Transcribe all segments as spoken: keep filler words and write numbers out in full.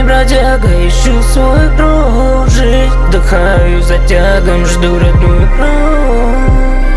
бродяга, ищу свой круг. Жизнь вдыхаю затягом, жду родную кровь.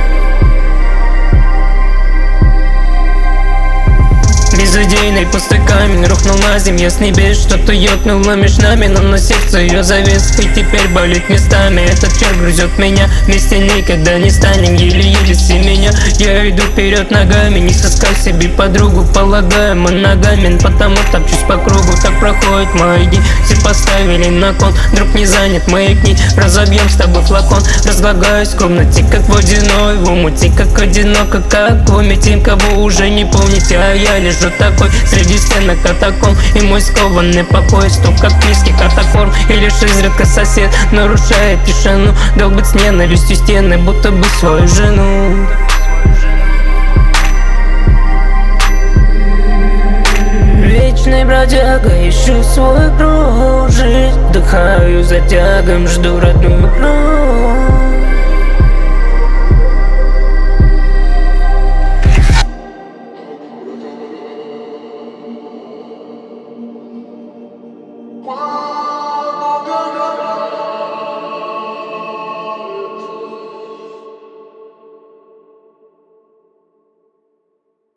Безыдейный пустой камень рухнул на землю, я с небес что-то ёкнуло между нами, но на сердце ее завес, и теперь болит местами. Этот черт грызет меня, вместе никогда не станем, еле-еле меня. Я иду вперед ногами, не сыскать себе подругу, полагаю, моногамен, потому топчусь по кругу. Так проходят мои дни, все поставили на кон, друг не занят, маякни, разобьем с тобой флакон. Разлагаюсь в комнате, как водяной, в умуте, как одиноко, как вы метим, кого уже не помните, а я лежу такой среди стенок катакомб, и мой скованный покой стук как писки катакорм. И лишь изредка сосед нарушает тишину, долбит с ненавистью стены, будто бы свою жену. Вечный бродяга, ищу свой круг. Жизнь вдыхаю затягом, жду родную кровь. Whoa.